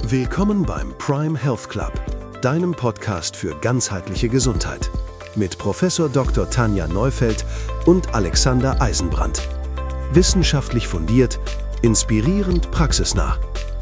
Willkommen beim Prime Health Club, deinem Podcast für ganzheitliche Gesundheit. Mit Professor Dr. Tanja Neufeld und Alexander Eisenbrandt. Wissenschaftlich fundiert, inspirierend praxisnah.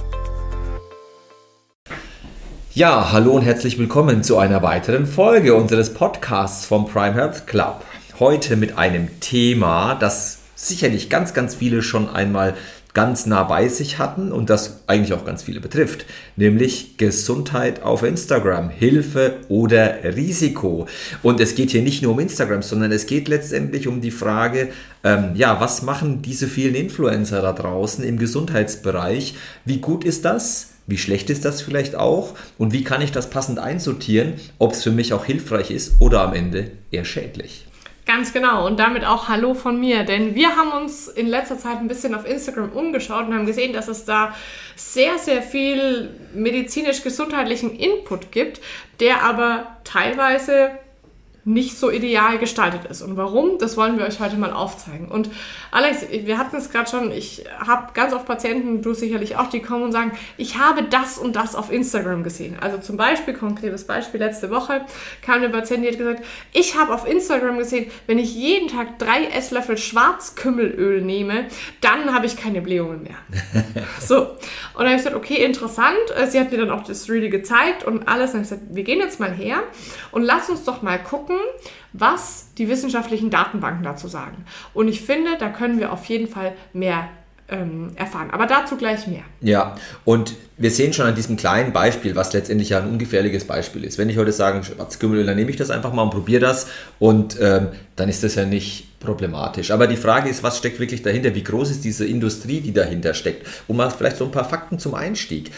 Ja, hallo und herzlich willkommen zu einer weiteren Folge unseres Podcasts vom Prime Health Club. Heute mit einem Thema, das sicherlich ganz viele schon einmal ganz nah bei sich hatten und das eigentlich auch ganz viele betrifft, nämlich Gesundheit auf Instagram, Hilfe oder Risiko. Und es geht hier nicht nur um Instagram, sondern es geht letztendlich um die Frage, was machen diese vielen Influencer da draußen im Gesundheitsbereich? Wie gut ist das? Wie schlecht ist das vielleicht auch? Und wie kann ich das passend einsortieren, ob es für mich auch hilfreich ist oder am Ende eher schädlich? Ganz genau und damit auch Hallo von mir, denn wir haben uns in letzter Zeit ein bisschen auf Instagram umgeschaut und haben gesehen, dass es da sehr viel medizinisch-gesundheitlichen Input gibt, der aber teilweise nicht so ideal gestaltet ist. Und warum? Das wollen wir euch heute mal aufzeigen. Und Alex, wir hatten es gerade schon, ich habe ganz oft Patienten, du sicherlich auch, die kommen und sagen, ich habe das und das auf Instagram gesehen. Also zum Beispiel, konkretes Beispiel, letzte Woche kam eine Patientin, die hat gesagt, ich habe auf Instagram gesehen, wenn ich jeden Tag 3 Esslöffel Schwarzkümmelöl nehme, dann habe ich keine Blähungen mehr. So. Und dann habe ich gesagt, okay, interessant. Sie hat mir dann auch das Really gezeigt und alles. Und dann habe ich gesagt, wir gehen jetzt mal her und lass uns doch mal gucken, was die wissenschaftlichen Datenbanken dazu sagen. Und ich finde, da können wir auf jeden Fall mehr erfahren. Aber dazu gleich mehr. Ja, und wir sehen schon an diesem kleinen Beispiel, was letztendlich ja ein ungefährliches Beispiel ist. Wenn ich heute sage, Schwarzkümmelöl, dann nehme ich das einfach mal und probiere das und dann ist das ja nicht problematisch. Aber die Frage ist, was steckt wirklich dahinter? Wie groß ist diese Industrie, die dahinter steckt? Und mal vielleicht so ein paar Fakten zum Einstieg.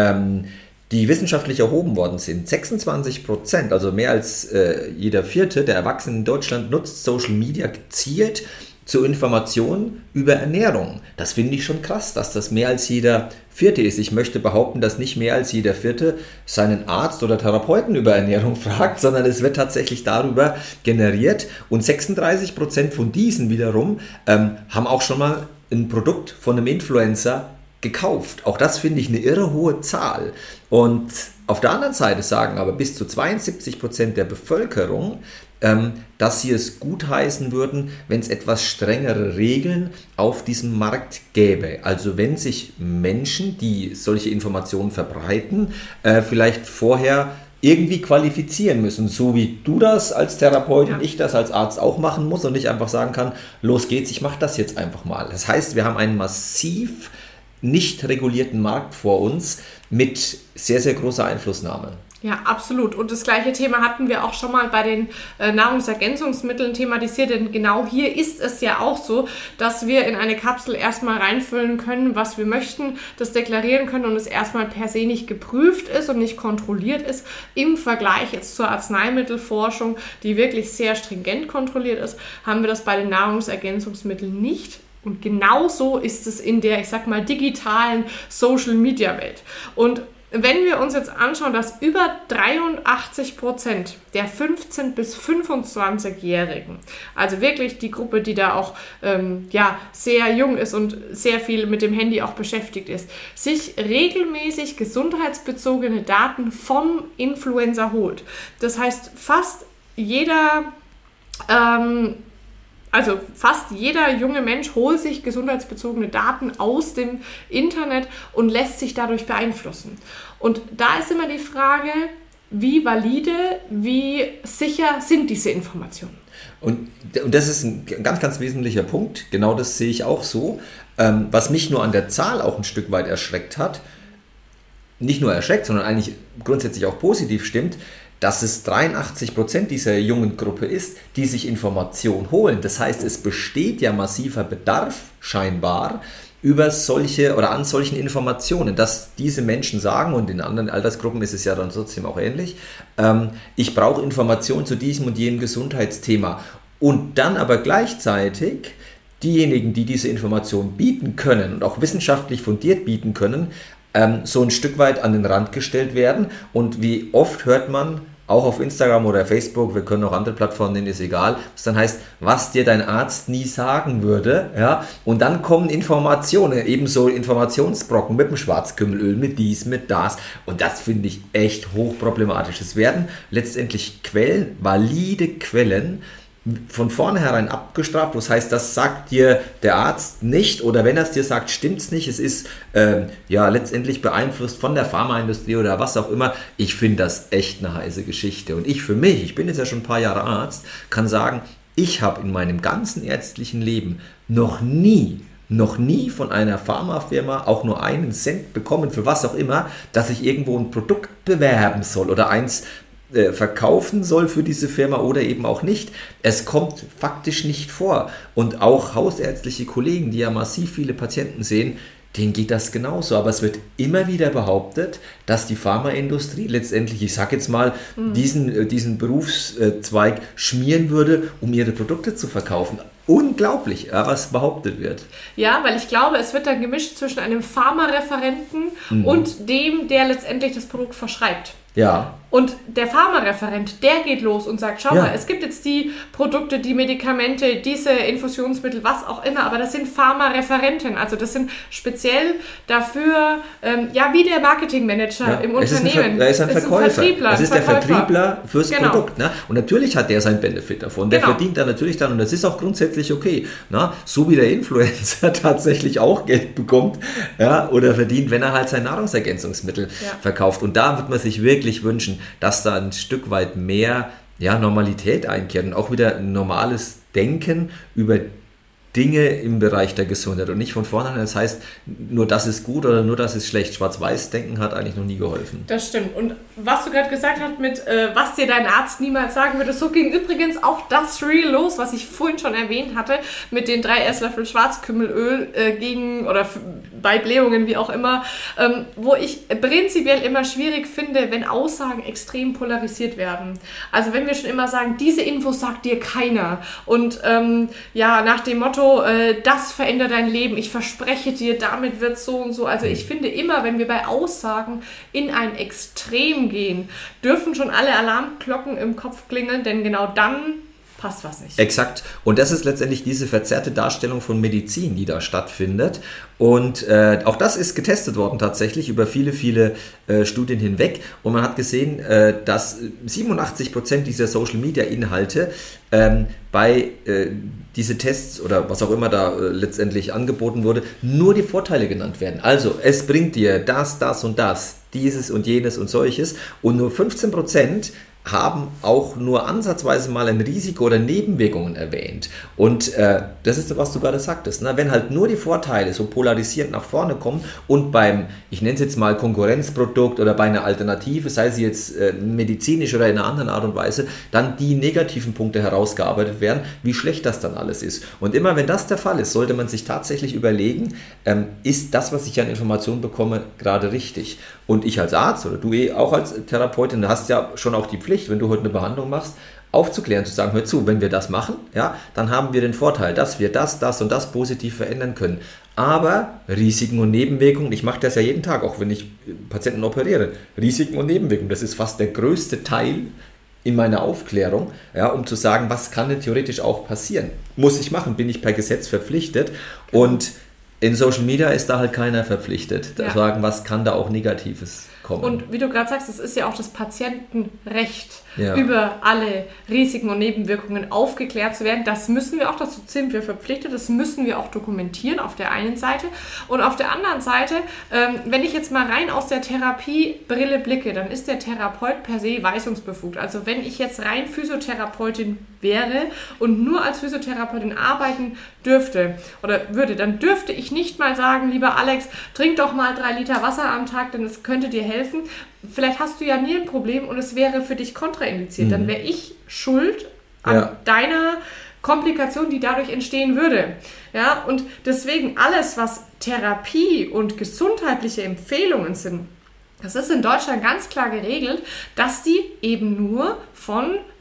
Die wissenschaftlich erhoben worden sind. 26%, also mehr als jeder Vierte der Erwachsenen in Deutschland nutzt Social Media gezielt zur Information über Ernährung. Das finde ich schon krass, dass das mehr als jeder Vierte ist. Ich möchte behaupten, dass nicht mehr als jeder Vierte seinen Arzt oder Therapeuten über Ernährung fragt, sondern es wird tatsächlich darüber generiert. Und 36% von diesen wiederum haben auch schon mal ein Produkt von einem Influencer gekauft. Auch das finde ich eine irre hohe Zahl. Und auf der anderen Seite sagen aber bis zu 72% der Bevölkerung, dass sie es gutheißen würden, wenn es etwas strengere Regeln auf diesem Markt gäbe. Also wenn sich Menschen, die solche Informationen verbreiten, vielleicht vorher irgendwie qualifizieren müssen, so wie du das als Therapeutin, ich das als Arzt auch machen muss und nicht einfach sagen kann, los geht's, ich mache das jetzt einfach mal. Das heißt, wir haben einen massiv nicht regulierten Markt vor uns mit sehr großer Einflussnahme. Ja, absolut. Und das gleiche Thema hatten wir auch schon mal bei den Nahrungsergänzungsmitteln thematisiert, denn genau hier ist es ja auch so, dass wir in eine Kapsel erstmal reinfüllen können, was wir möchten, das deklarieren können und es erstmal per se nicht geprüft ist und nicht kontrolliert ist. Im Vergleich jetzt zur Arzneimittelforschung, die wirklich sehr stringent kontrolliert ist, haben wir das bei den Nahrungsergänzungsmitteln nicht. Und genauso ist es in der, ich sag mal, digitalen Social-Media-Welt. Und wenn wir uns jetzt anschauen, dass über 83% der 15- bis 25-Jährigen, also wirklich die Gruppe, die da auch sehr jung ist und sehr viel mit dem Handy auch beschäftigt ist, sich regelmäßig gesundheitsbezogene Daten vom Influencer holt. Das heißt, fast jeder junge Mensch holt sich gesundheitsbezogene Daten aus dem Internet und lässt sich dadurch beeinflussen. Und da ist immer die Frage, wie valide, wie sicher sind diese Informationen? Und das ist ein ganz wesentlicher Punkt. Genau das sehe ich auch so. Was mich nur an der Zahl auch ein Stück weit erschreckt hat, nicht nur erschreckt, sondern eigentlich grundsätzlich auch positiv stimmt, dass es 83% dieser jungen Gruppe ist, die sich Information holen. Das heißt, es besteht ja massiver Bedarf scheinbar über solche oder an solchen Informationen, dass diese Menschen sagen, und in anderen Altersgruppen ist es ja dann trotzdem auch ähnlich, ich brauche Informationen zu diesem und jenem Gesundheitsthema. Und dann aber gleichzeitig diejenigen, die diese Information bieten können und auch wissenschaftlich fundiert bieten können, so ein Stück weit an den Rand gestellt werden. Und wie oft hört man auch auf Instagram oder Facebook, wir können auch andere Plattformen nennen, ist egal, was dann heißt, was dir dein Arzt nie sagen würde, ja, und dann kommen Informationen, ebenso Informationsbrocken mit dem Schwarzkümmelöl, mit dies, mit das, und das finde ich echt hochproblematisch. Es werden letztendlich Quellen, valide Quellen, von vornherein abgestraft, das heißt, das sagt dir der Arzt nicht oder wenn er es dir sagt, stimmt es nicht, es ist letztendlich beeinflusst von der Pharmaindustrie oder was auch immer. Ich finde das echt eine heiße Geschichte und ich bin jetzt ja schon ein paar Jahre Arzt, kann sagen, ich habe in meinem ganzen ärztlichen Leben noch nie von einer Pharmafirma auch nur einen Cent bekommen, für was auch immer, dass ich irgendwo ein Produkt bewerben soll oder eins verkaufen soll für diese Firma oder eben auch nicht. Es kommt faktisch nicht vor. Und auch hausärztliche Kollegen, die ja massiv viele Patienten sehen, denen geht das genauso. Aber es wird immer wieder behauptet, dass die Pharmaindustrie letztendlich, ich sage jetzt mal, diesen Berufszweig schmieren würde, um ihre Produkte zu verkaufen. Unglaublich, was behauptet wird. Ja, weil ich glaube, es wird dann gemischt zwischen einem Pharmareferenten und dem, der letztendlich das Produkt verschreibt. Ja. Und der Pharmareferent, der geht los und sagt, schau mal, es gibt jetzt die Produkte, die Medikamente, diese Infusionsmittel, was auch immer, aber das sind Pharmareferenten, also das sind speziell dafür, wie der Marketingmanager im Unternehmen. Er ist ein Verkäufer. Es ist der Vertriebler fürs Genau. Produkt. Ne? Und natürlich hat der seinen Benefit davon. Der verdient da natürlich dann, und das ist auch grundsätzlich okay. Ne? So wie der Influencer tatsächlich auch Geld bekommt, ja, oder verdient, wenn er halt sein Nahrungsergänzungsmittel verkauft. Und da wird man sich wirklich wünschen, dass da ein Stück weit mehr Normalität einkehrt und auch wieder ein normales Denken über Dinge im Bereich der Gesundheit und nicht von vornherein, das heißt, nur das ist gut oder nur das ist schlecht. Schwarz-Weiß-Denken hat eigentlich noch nie geholfen. Das stimmt. Und was du gerade gesagt hast mit, was dir dein Arzt niemals sagen würde, so ging übrigens auch das Reel los, was ich vorhin schon erwähnt hatte, mit den 3 Esslöffel Schwarzkümmelöl bei Blähungen, wie auch immer, wo ich prinzipiell immer schwierig finde, wenn Aussagen extrem polarisiert werden. Also wenn wir schon immer sagen, diese Info sagt dir keiner und nach dem Motto, das verändert dein Leben, ich verspreche dir, damit wird so und so. Also ich finde immer, wenn wir bei Aussagen in ein Extrem gehen, dürfen schon alle Alarmglocken im Kopf klingeln, denn genau dann passt was nicht. Exakt. Und das ist letztendlich diese verzerrte Darstellung von Medizin, die da stattfindet. Und auch das ist getestet worden tatsächlich über viele, viele Studien hinweg. Und man hat gesehen, dass 87% dieser Social-Media-Inhalte bei diese Tests oder was auch immer da letztendlich angeboten wurde, nur die Vorteile genannt werden. Also es bringt dir das, das und das, dieses und jenes und solches. Und nur 15% haben auch nur ansatzweise mal ein Risiko oder Nebenwirkungen erwähnt. Und das ist, was du gerade sagtest, ne? Wenn halt nur die Vorteile so polarisierend nach vorne kommen und beim, ich nenne es jetzt mal Konkurrenzprodukt oder bei einer Alternative, sei sie jetzt medizinisch oder in einer anderen Art und Weise, dann die negativen Punkte herausgearbeitet werden, wie schlecht das dann alles ist. Und immer wenn das der Fall ist, sollte man sich tatsächlich überlegen, ist das, was ich an Informationen bekomme, gerade richtig? Und ich als Arzt oder du auch als Therapeutin, hast ja schon auch die Pflicht, wenn du heute eine Behandlung machst, aufzuklären, zu sagen, hör zu, wenn wir das machen, ja, dann haben wir den Vorteil, dass wir das und das positiv verändern können. Aber Risiken und Nebenwirkungen, ich mache das ja jeden Tag, auch wenn ich Patienten operiere, Risiken und Nebenwirkungen, das ist fast der größte Teil in meiner Aufklärung, ja, um zu sagen, was kann denn theoretisch auch passieren? Muss ich machen, bin ich per Gesetz verpflichtet und in Social Media ist da halt keiner verpflichtet, zu sagen, was kann da auch Negatives kommen. Und wie du gerade sagst, es ist ja auch das Patientenrecht, über alle Risiken und Nebenwirkungen aufgeklärt zu werden. Das müssen wir auch, dazu sind wir verpflichtet, das müssen wir auch dokumentieren auf der einen Seite. Und auf der anderen Seite, wenn ich jetzt mal rein aus der Therapiebrille blicke, dann ist der Therapeut per se weisungsbefugt. Also wenn ich jetzt rein Physiotherapeutin wäre und nur als Physiotherapeutin arbeiten dürfte oder würde, dann dürfte ich nicht mal sagen, lieber Alex, trink doch mal 3 Liter Wasser am Tag, denn es könnte dir helfen. Vielleicht hast du ja nie ein Problem und es wäre für dich kontraindiziert. Dann wäre ich schuld an deiner Komplikation, die dadurch entstehen würde. Ja, und deswegen alles, was Therapie und gesundheitliche Empfehlungen sind, das ist in Deutschland ganz klar geregelt, dass die eben nur von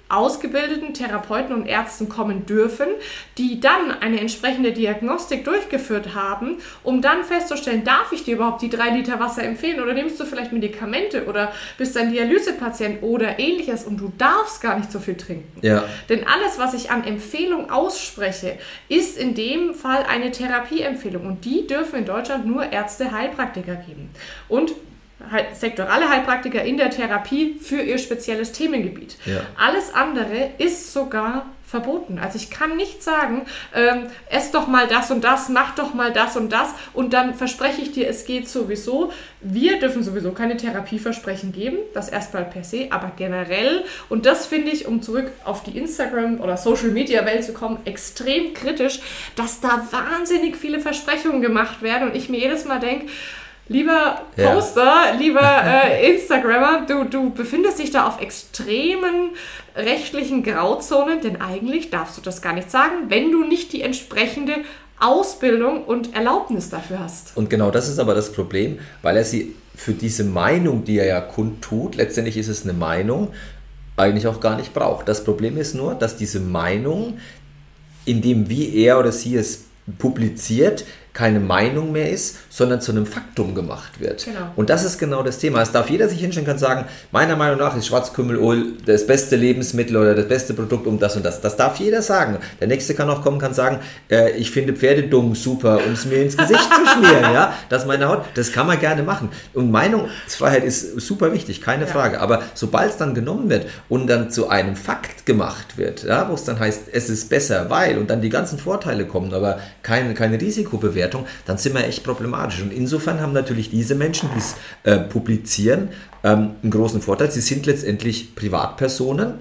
ausgebildeten Therapeuten und Ärzten kommen dürfen, die dann eine entsprechende Diagnostik durchgeführt haben, um dann festzustellen, darf ich dir überhaupt die 3 Liter Wasser empfehlen oder nimmst du vielleicht Medikamente oder bist ein Dialysepatient oder ähnliches und du darfst gar nicht so viel trinken. Ja. Denn alles, was ich an Empfehlung ausspreche, ist in dem Fall eine Therapieempfehlung und die dürfen in Deutschland nur Ärzte, Heilpraktiker geben. Und sektorale Heilpraktiker in der Therapie für ihr spezielles Themengebiet. Ja. Alles andere ist sogar verboten. Also ich kann nicht sagen, ess doch mal das und das, mach doch mal das und das und dann verspreche ich dir, es geht sowieso. Wir dürfen sowieso keine Therapieversprechen geben, das erstmal per se, aber generell, und das finde ich, um zurück auf die Instagram- oder Social-Media-Welt zu kommen, extrem kritisch, dass da wahnsinnig viele Versprechungen gemacht werden und ich mir jedes Mal denke, lieber Poster, lieber Instagrammer, du befindest dich da auf extremen rechtlichen Grauzonen, denn eigentlich darfst du das gar nicht sagen, wenn du nicht die entsprechende Ausbildung und Erlaubnis dafür hast. Und genau das ist aber das Problem, weil er sie für diese Meinung, die er ja kundtut, letztendlich ist es eine Meinung, eigentlich auch gar nicht braucht. Das Problem ist nur, dass diese Meinung, in dem wie er oder sie es publiziert, keine Meinung mehr ist, sondern zu einem Faktum gemacht wird. Genau. Und das ist genau das Thema. Es darf jeder sich hinstellen und sagen, meiner Meinung nach ist Schwarzkümmelöl das beste Lebensmittel oder das beste Produkt um das und das. Das darf jeder sagen. Der Nächste kann auch kommen, kann sagen, ich finde Pferdedung super, um es mir ins Gesicht zu schmieren. Ja? Das ist meine Haut. Das kann man gerne machen. Und Meinungsfreiheit ist super wichtig, keine Frage. Aber sobald es dann genommen wird und dann zu einem Fakt gemacht wird, ja, wo es dann heißt, es ist besser, weil, und dann die ganzen Vorteile kommen, aber keine Risikobewertung, dann sind wir echt problematisch. Und insofern haben natürlich diese Menschen, die es publizieren, einen großen Vorteil. Sie sind letztendlich Privatpersonen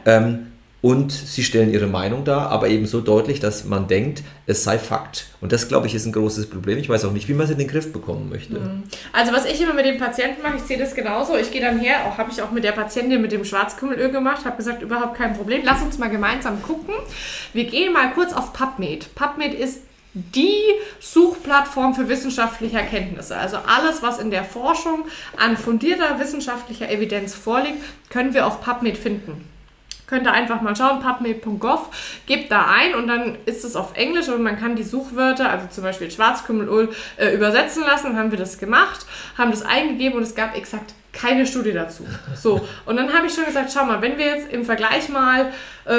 und sie stellen ihre Meinung dar, aber eben so deutlich, dass man denkt, es sei Fakt. Und das, glaube ich, ist ein großes Problem. Ich weiß auch nicht, wie man es in den Griff bekommen möchte. Also was ich immer mit den Patienten mache, ich sehe das genauso. Ich gehe dann her, habe ich auch mit der Patientin mit dem Schwarzkümmelöl gemacht, habe gesagt, überhaupt kein Problem. Lass uns mal gemeinsam gucken. Wir gehen mal kurz auf PubMed. PubMed ist die Suchplattform für wissenschaftliche Erkenntnisse. Also alles, was in der Forschung an fundierter wissenschaftlicher Evidenz vorliegt, können wir auf PubMed finden. Könnt ihr einfach mal schauen, pubmed.gov, gebt da ein und dann ist es auf Englisch und man kann die Suchwörter, also zum Beispiel Schwarzkümmelöl, übersetzen lassen. Dann haben wir das gemacht, haben das eingegeben und es gab exakt keine Studie dazu. So, und dann habe ich schon gesagt, schau mal, wenn wir jetzt im Vergleich mal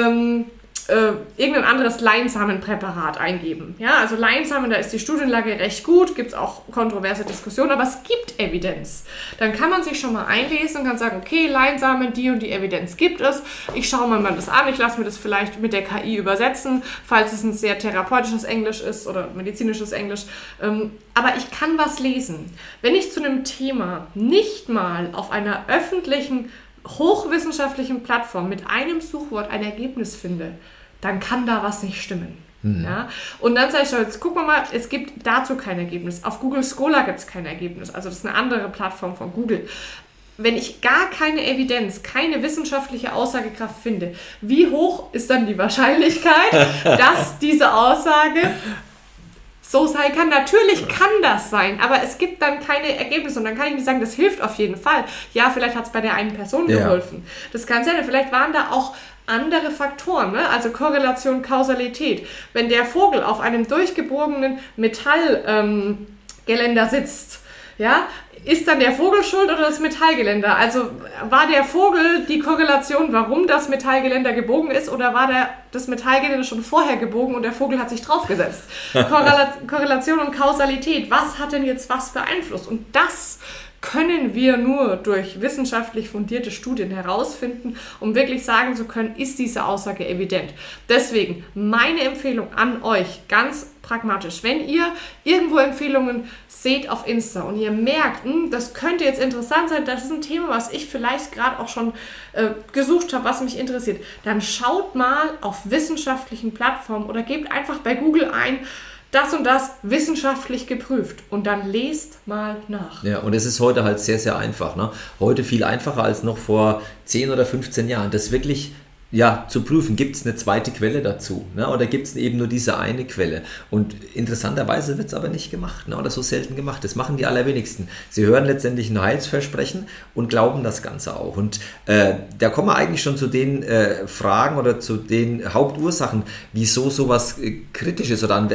irgendein anderes Leinsamenpräparat eingeben. Ja, also Leinsamen, da ist die Studienlage recht gut, gibt es auch kontroverse Diskussionen, aber es gibt Evidenz. Dann kann man sich schon mal einlesen und kann sagen, okay, Leinsamen, die und die Evidenz gibt es. Ich schaue mir mal das an, ich lasse mir das vielleicht mit der KI übersetzen, falls es ein sehr therapeutisches Englisch ist oder medizinisches Englisch. Aber ich kann was lesen. Wenn ich zu einem Thema nicht mal auf einer öffentlichen, hochwissenschaftlichen Plattform mit einem Suchwort ein Ergebnis finde, dann kann da was nicht stimmen. Ja? Und dann sage ich, jetzt gucken wir mal, es gibt dazu kein Ergebnis. Auf Google Scholar gibt es kein Ergebnis. Also das ist eine andere Plattform von Google. Wenn ich gar keine Evidenz, keine wissenschaftliche Aussagekraft finde, wie hoch ist dann die Wahrscheinlichkeit, dass diese Aussage so sein kann? Natürlich kann das sein, aber es gibt dann keine Ergebnisse und dann kann ich nicht sagen, das hilft auf jeden Fall. Ja, vielleicht hat es bei der einen Person geholfen. Das kann sein, vielleicht waren da auch andere Faktoren, ne? Also Korrelation, Kausalität. Wenn der Vogel auf einem durchgebogenen Metallgeländer sitzt, ja, ist dann der Vogel schuld oder das Metallgeländer? Also war der Vogel die Korrelation, warum das Metallgeländer gebogen ist, oder war das Metallgeländer schon vorher gebogen und der Vogel hat sich draufgesetzt? Korrelation und Kausalität, was hat denn jetzt was beeinflusst? Und das können wir nur durch wissenschaftlich fundierte Studien herausfinden, um wirklich sagen zu können, ist diese Aussage evident. Deswegen meine Empfehlung an euch, ganz pragmatisch, wenn ihr irgendwo Empfehlungen seht auf Insta und ihr merkt, das könnte jetzt interessant sein, das ist ein Thema, was ich vielleicht gerade auch schon gesucht habe, was mich interessiert, dann schaut mal auf wissenschaftlichen Plattformen oder gebt einfach bei Google ein, das und das wissenschaftlich geprüft und dann lest mal nach. Ja, und es ist heute halt sehr, sehr einfach. Ne? Heute viel einfacher als noch vor 10 oder 15 Jahren, das wirklich zu prüfen, gibt es eine zweite Quelle dazu, ne? Oder gibt es eben nur diese eine Quelle? Und interessanterweise wird es aber nicht gemacht, ne? Oder so selten gemacht. Das machen die allerwenigsten. Sie hören letztendlich ein Heilsversprechen und glauben das Ganze auch. Und da kommen wir eigentlich schon zu den Fragen oder zu den Hauptursachen, wieso sowas kritisch ist oder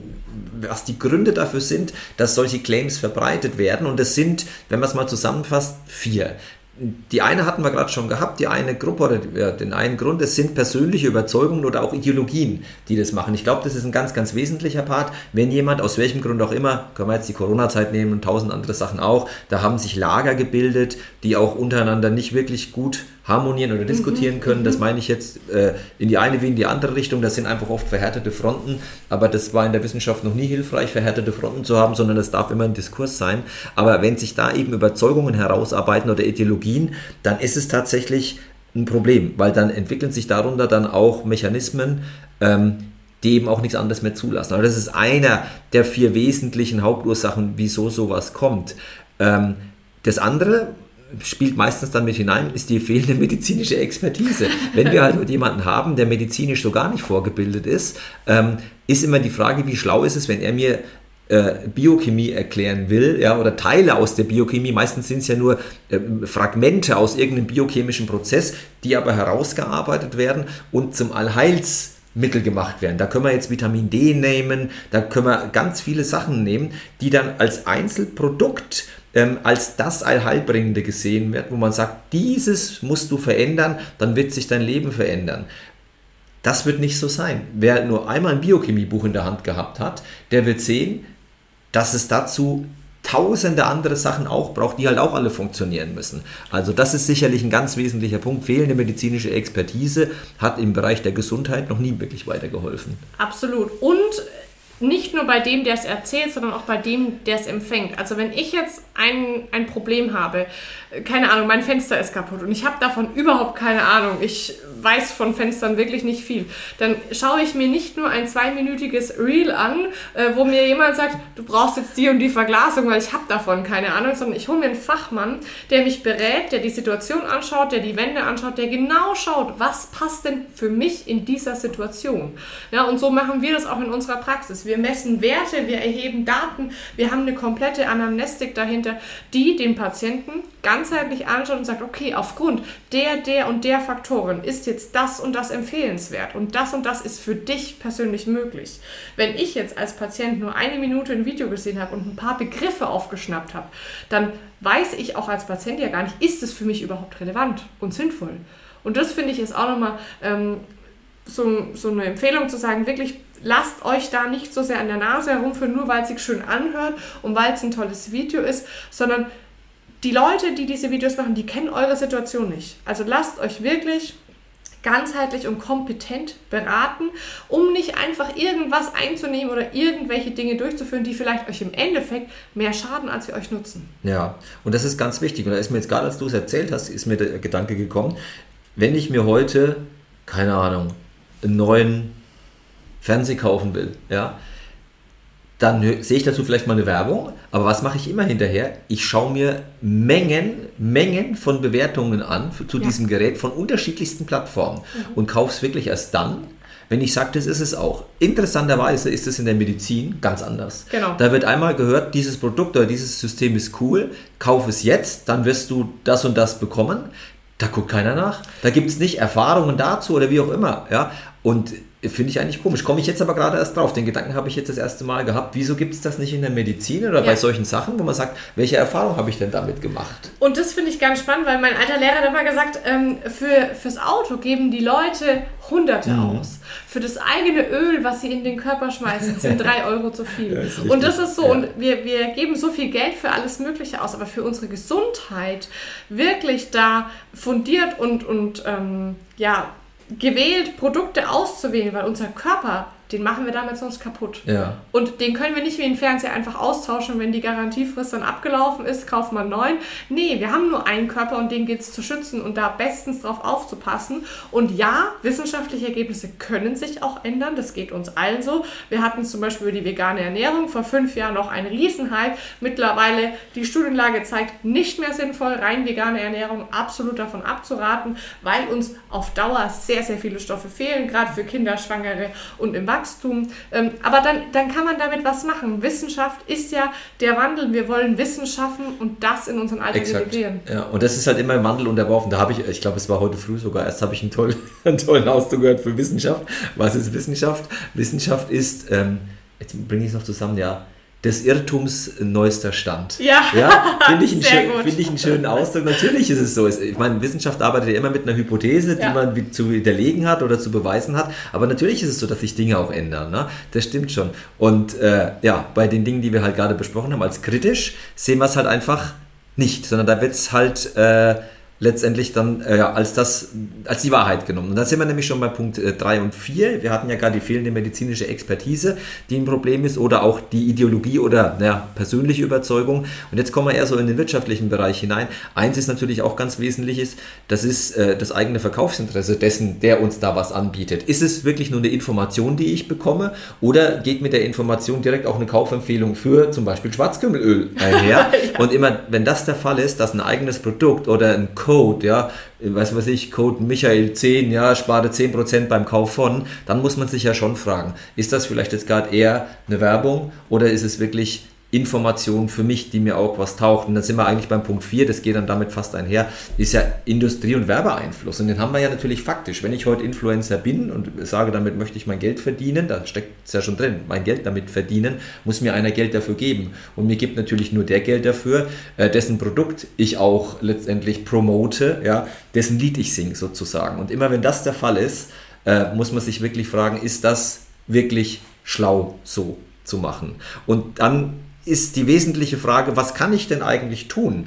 was die Gründe dafür sind, dass solche Claims verbreitet werden. Und es sind, wenn man es mal zusammenfasst, 4. Die eine hatten wir gerade schon gehabt, die eine Gruppe oder den einen Grund, es sind persönliche Überzeugungen oder auch Ideologien, die das machen. Ich glaube, das ist ein ganz, ganz wesentlicher Part. Wenn jemand, aus welchem Grund auch immer, können wir jetzt die Corona-Zeit nehmen und 1000 andere Sachen auch, da haben sich Lager gebildet, die auch untereinander nicht wirklich gut harmonieren oder diskutieren können. Das meine ich jetzt in die eine wie in die andere Richtung. Das sind einfach oft verhärtete Fronten, aber das war in der Wissenschaft noch nie hilfreich, verhärtete Fronten zu haben, sondern das darf immer ein Diskurs sein. Aber wenn sich da eben Überzeugungen herausarbeiten oder Ideologien, dann ist es tatsächlich ein Problem, weil dann entwickeln sich darunter dann auch Mechanismen, die eben auch nichts anderes mehr zulassen. Aber das ist einer der 4 wesentlichen Hauptursachen, wieso sowas kommt. Das andere spielt meistens dann mit hinein, ist die fehlende medizinische Expertise. Wenn wir halt jemanden haben, der medizinisch so gar nicht vorgebildet ist, ist immer die Frage, wie schlau ist es, wenn er mir Biochemie erklären will, ja, oder Teile aus der Biochemie, meistens sind es ja nur Fragmente aus irgendeinem biochemischen Prozess, die aber herausgearbeitet werden und zum Allheilsmittel gemacht werden. Da können wir jetzt Vitamin D nehmen, da können wir ganz viele Sachen nehmen, die dann als Einzelprodukt als das Allheilbringende gesehen wird, wo man sagt, dieses musst du verändern, dann wird sich dein Leben verändern. Das wird nicht so sein. Wer nur einmal ein Biochemiebuch in der Hand gehabt hat, der wird sehen, dass es dazu tausende andere Sachen auch braucht, die halt auch alle funktionieren müssen. Also das ist sicherlich ein ganz wesentlicher Punkt. Fehlende medizinische Expertise hat im Bereich der Gesundheit noch nie wirklich weitergeholfen. Absolut. Und nicht nur bei dem, der es erzählt, sondern auch bei dem, der es empfängt. Also wenn ich jetzt ein Problem habe, keine Ahnung, mein Fenster ist kaputt und ich habe davon überhaupt keine Ahnung, ich weiß von Fenstern wirklich nicht viel, dann schaue ich mir nicht nur ein 2-minütiges Reel an, wo mir jemand sagt, du brauchst jetzt die und die Verglasung, weil ich habe davon keine Ahnung, sondern ich hole mir einen Fachmann, der mich berät, der die Situation anschaut, der die Wände anschaut, der genau schaut, was passt denn für mich in dieser Situation. Ja, und so machen wir das auch in unserer Praxis. Wir messen Werte, wir erheben Daten, wir haben eine komplette Anamnestik dahinter, die den Patienten ganzheitlich anschaut und sagt, okay, aufgrund der und der Faktoren ist jetzt das und das empfehlenswert und das ist für dich persönlich möglich. Wenn ich jetzt als Patient nur 1 Minute ein Video gesehen habe und ein paar Begriffe aufgeschnappt habe, dann weiß ich auch als Patient ja gar nicht, ist es für mich überhaupt relevant und sinnvoll. Und das finde ich ist auch nochmal so eine Empfehlung zu sagen, wirklich lasst euch da nicht so sehr an der Nase herumführen, nur weil es sich schön anhört und weil es ein tolles Video ist, sondern die Leute, die diese Videos machen, die kennen eure Situation nicht. Also lasst euch wirklich ganzheitlich und kompetent beraten, um nicht einfach irgendwas einzunehmen oder irgendwelche Dinge durchzuführen, die vielleicht euch im Endeffekt mehr schaden, als sie euch nutzen. Ja, und das ist ganz wichtig. Und da ist mir jetzt gerade, als du es erzählt hast, ist mir der Gedanke gekommen, wenn ich mir heute, keine Ahnung, einen neuen Fernseher kaufen will, ja, dann sehe ich dazu vielleicht mal eine Werbung, aber was mache ich immer hinterher? Ich schaue mir Mengen von Bewertungen an zu diesem Gerät von unterschiedlichsten Plattformen und kaufe es wirklich erst dann, wenn ich sage, das ist es auch. Interessanterweise ist es in der Medizin ganz anders. Genau. Da wird einmal gehört, dieses Produkt oder dieses System ist cool, kauf es jetzt, dann wirst du das und das bekommen. Da guckt keiner nach. Da gibt es nicht Erfahrungen dazu oder wie auch immer. Ja? Und finde ich eigentlich komisch. Komme ich jetzt aber gerade erst drauf. Den Gedanken habe ich jetzt das erste Mal gehabt. Wieso gibt es das nicht in der Medizin oder bei solchen Sachen, wo man sagt, welche Erfahrung habe ich denn damit gemacht? Und das finde ich ganz spannend, weil mein alter Lehrer hat immer gesagt, fürs Auto geben die Leute Hunderte aus. Für das eigene Öl, was sie in den Körper schmeißen, sind 3 Euro zu viel. Ja, und das ist so. Ja. Und wir geben so viel Geld für alles Mögliche aus, aber für unsere Gesundheit wirklich da fundiert und gewählt Produkte auszuwählen, weil unser Körper, den machen wir damit sonst kaputt. Ja. Und den können wir nicht wie ein Fernseher einfach austauschen, wenn die Garantiefrist dann abgelaufen ist, kauft man einen neuen. Nee, wir haben nur einen Körper und den geht es zu schützen und da bestens drauf aufzupassen. Und ja, wissenschaftliche Ergebnisse können sich auch ändern, das geht uns allen so. Wir hatten zum Beispiel über die vegane Ernährung vor 5 Jahren noch einen Riesenhype. Mittlerweile die Studienlage zeigt, nicht mehr sinnvoll, rein vegane Ernährung absolut davon abzuraten, weil uns auf Dauer sehr, sehr viele Stoffe fehlen, gerade für Kinder, Schwangere und im Wachstum. Aber dann kann man damit was machen. Wissenschaft ist ja der Wandel. Wir wollen Wissen schaffen und das in unseren Alltag integrieren. Ja, und das ist halt immer im Wandel unterworfen. Da habe ich glaube, es war heute früh sogar, erst habe ich einen tollen Ausdruck gehört für Wissenschaft. Was ist Wissenschaft? Wissenschaft ist, jetzt bringe ich es noch zusammen, ja, des Irrtums neuester Stand. Ja, finde ich einen schönen Ausdruck. Natürlich ist es so. Ich meine, Wissenschaft arbeitet ja immer mit einer Hypothese, die man zu widerlegen hat oder zu beweisen hat. Aber natürlich ist es so, dass sich Dinge auch ändern. Ne? Das stimmt schon. Und bei den Dingen, die wir halt gerade besprochen haben, als kritisch, sehen wir es halt einfach nicht. Sondern da wird es halt letztendlich dann als die Wahrheit genommen. Und dann sind wir nämlich schon bei Punkt 3 und 4. Wir hatten ja gerade die fehlende medizinische Expertise, die ein Problem ist, oder auch die Ideologie oder persönliche Überzeugung. Und jetzt kommen wir eher so in den wirtschaftlichen Bereich hinein. Eins ist natürlich auch ganz wesentlich, das ist das eigene Verkaufsinteresse dessen, der uns da was anbietet. Ist es wirklich nur eine Information, die ich bekomme, oder geht mit der Information direkt auch eine Kaufempfehlung für zum Beispiel Schwarzkümmelöl einher? Und immer, wenn das der Fall ist, dass ein eigenes Produkt oder ein Code, Code Michael 10, spare 10% beim Kauf von, dann muss man sich ja schon fragen, ist das vielleicht jetzt gerade eher eine Werbung oder ist es wirklich Information für mich, die mir auch was taucht? Und dann sind wir eigentlich beim Punkt 4, das geht dann damit fast einher, ist ja Industrie- und Werbeeinfluss. Und den haben wir ja natürlich faktisch. Wenn ich heute Influencer bin und sage, damit möchte ich mein Geld verdienen, da steckt es ja schon drin, mein Geld damit verdienen, muss mir einer Geld dafür geben. Und mir gibt natürlich nur der Geld dafür, dessen Produkt ich auch letztendlich promote, dessen Lied ich singe sozusagen. Und immer wenn das der Fall ist, muss man sich wirklich fragen, ist das wirklich schlau so zu machen? Und dann ist die wesentliche Frage, was kann ich denn eigentlich tun,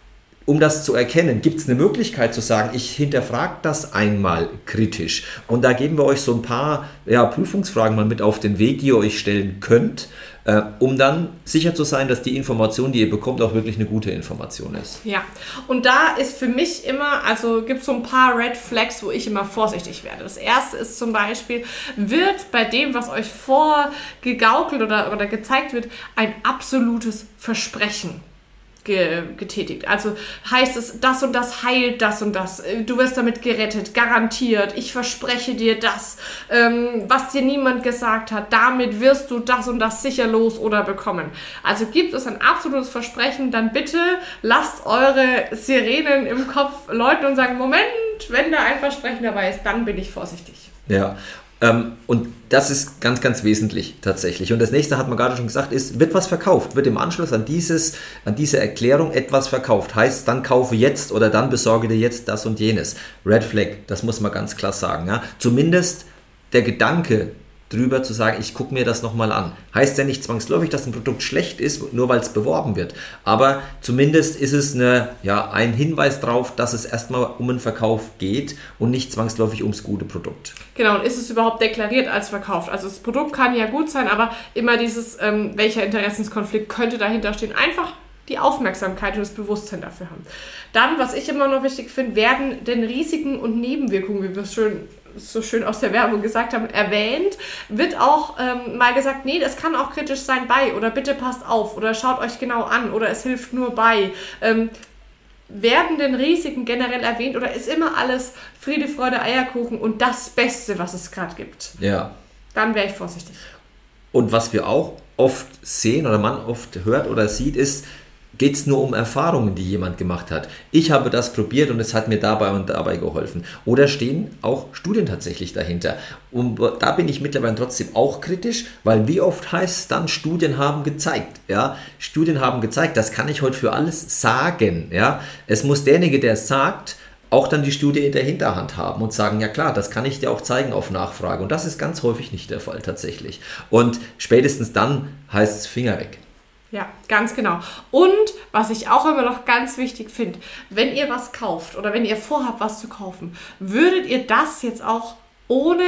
um das zu erkennen? Gibt es eine Möglichkeit zu sagen, ich hinterfrage das einmal kritisch? Und da geben wir euch so ein paar Prüfungsfragen mal mit auf den Weg, die ihr euch stellen könnt, um dann sicher zu sein, dass die Information, die ihr bekommt, auch wirklich eine gute Information ist. Ja, und da ist für mich immer, gibt es so ein paar Red Flags, wo ich immer vorsichtig werde. Das erste ist zum Beispiel, wird bei dem, was euch vorgegaukelt oder gezeigt wird, ein absolutes Versprechen getätigt. Also heißt es, das und das heilt das und das, du wirst damit gerettet, garantiert, ich verspreche dir das, was dir niemand gesagt hat, damit wirst du das und das sicher los oder bekommen. Also gibt es ein absolutes Versprechen, dann bitte lasst eure Sirenen im Kopf läuten und sagen, Moment, wenn da ein Versprechen dabei ist, dann bin ich vorsichtig. Ja. Und das ist ganz, ganz wesentlich tatsächlich. Und das nächste, hat man gerade schon gesagt, ist, wird was verkauft, wird im Anschluss an diese Erklärung etwas verkauft. Heißt, dann kaufe jetzt oder dann besorge dir jetzt das und jenes. Red Flag, das muss man ganz klar sagen. Ja? Zumindest der Gedanke drüber zu sagen, ich gucke mir das nochmal an. Heißt ja nicht zwangsläufig, dass ein Produkt schlecht ist, nur weil es beworben wird. Aber zumindest ist es ein Hinweis darauf, dass es erstmal um einen Verkauf geht und nicht zwangsläufig ums gute Produkt. Genau, und ist es überhaupt deklariert als verkauft? Also das Produkt kann ja gut sein, aber immer dieses, welcher Interessenskonflikt könnte dahinter stehen, einfach die Aufmerksamkeit und das Bewusstsein dafür haben. Dann, was ich immer noch wichtig finde, werden denn Risiken und Nebenwirkungen, wie wir es so schön aus der Werbung gesagt haben, erwähnt, wird auch mal gesagt, nee, das kann auch kritisch sein bei oder bitte passt auf oder schaut euch genau an oder es hilft nur bei. Werden denn Risiken generell erwähnt oder ist immer alles Friede, Freude, Eierkuchen und das Beste, was es gerade gibt? Ja. Dann wäre ich vorsichtig. Und was wir auch oft sehen oder man oft hört oder sieht, ist, geht es nur um Erfahrungen, die jemand gemacht hat. Ich habe das probiert und es hat mir dabei und dabei geholfen. Oder stehen auch Studien tatsächlich dahinter. Und da bin ich mittlerweile trotzdem auch kritisch, weil wie oft heißt es dann, Studien haben gezeigt. Ja? Studien haben gezeigt, das kann ich heute für alles sagen. Ja? Es muss derjenige, der es sagt, auch dann die Studie in der Hinterhand haben und sagen, ja klar, das kann ich dir auch zeigen auf Nachfrage. Und das ist ganz häufig nicht der Fall tatsächlich. Und spätestens dann heißt es Finger weg. Ja, ganz genau. Und was ich auch immer noch ganz wichtig finde, wenn ihr was kauft oder wenn ihr vorhabt, was zu kaufen, würdet ihr das jetzt auch ohne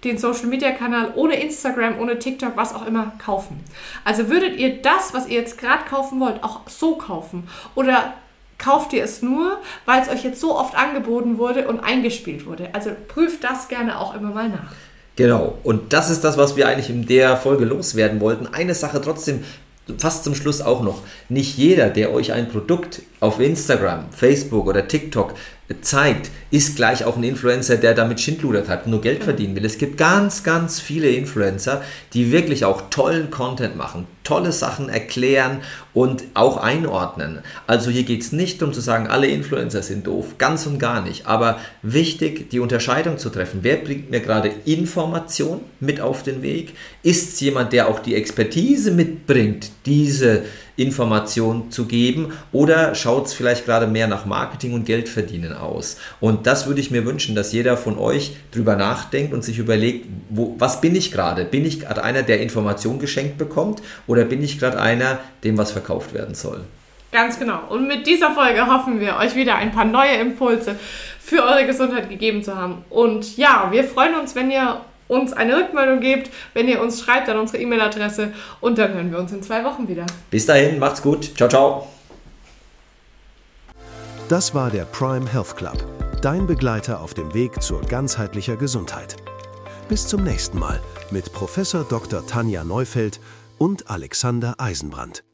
den Social-Media-Kanal ohne Instagram, ohne TikTok, was auch immer, kaufen. Also würdet ihr das, was ihr jetzt gerade kaufen wollt, auch so kaufen? Oder kauft ihr es nur, weil es euch jetzt so oft angeboten wurde und eingespielt wurde? Also prüft das gerne auch immer mal nach. Genau, und das ist das, was wir eigentlich in der Folge loswerden wollten. Eine Sache trotzdem, fast zum Schluss auch noch. Nicht jeder, der euch ein Produkt auf Instagram, Facebook oder TikTok zeigt, ist gleich auch ein Influencer, der damit Schindluder treibt und nur Geld verdienen will. Es gibt ganz, ganz viele Influencer, die wirklich auch tollen Content machen, tolle Sachen erklären und auch einordnen. Also hier geht es nicht darum zu sagen, alle Influencer sind doof, ganz und gar nicht. Aber wichtig, die Unterscheidung zu treffen. Wer bringt mir gerade Information mit auf den Weg? Ist es jemand, der auch die Expertise mitbringt, diese Information zu geben, oder schaut es vielleicht gerade mehr nach Marketing und Geld verdienen aus? Und das würde ich mir wünschen, dass jeder von euch drüber nachdenkt und sich überlegt, was bin ich gerade? Bin ich gerade einer, der Information geschenkt bekommt, oder bin ich gerade einer, dem was verkauft werden soll? Ganz genau. Und mit dieser Folge hoffen wir, euch wieder ein paar neue Impulse für eure Gesundheit gegeben zu haben. Und ja, wir freuen uns, wenn ihr uns eine Rückmeldung gebt, wenn ihr uns schreibt an unsere E-Mail-Adresse, und dann hören wir uns in 2 Wochen wieder. Bis dahin, macht's gut. Ciao, ciao. Das war der Prime Health Club, dein Begleiter auf dem Weg zur ganzheitlicher Gesundheit. Bis zum nächsten Mal mit Professor Dr. Tanja Neufeld und Alexander Eisenbrandt.